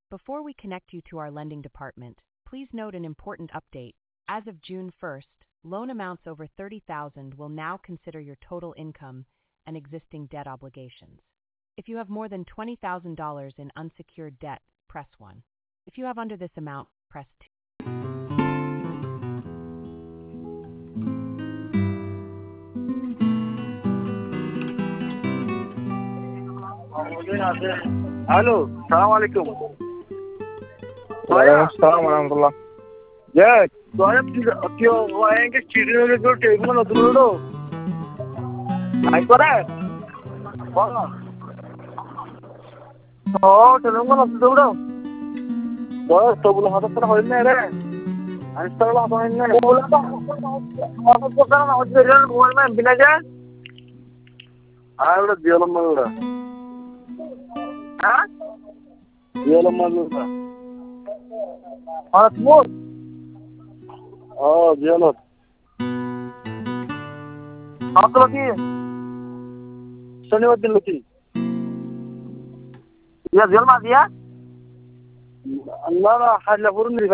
Before we connect you to our lending department, please note an important update. As of June 1st, loan amounts over $30,000 will now consider your total income and existing debt obligations. If you have more than $20,000 in unsecured debt, press 1. If you have under this amount, press 2. الو السلام عليكم. وعليكم السلام ورحمة الله. جاك tío vayan chirino le do table no duro ay para bala telengu no duro bas to bolo hata para hoy na re install hoy na bola to ko kana hoy na bola na bina ja ay ora dielam ora ha dielam ora ha smooth جيلوت عطلتي شنو ودي لك يا زلمه دي لا حل فرن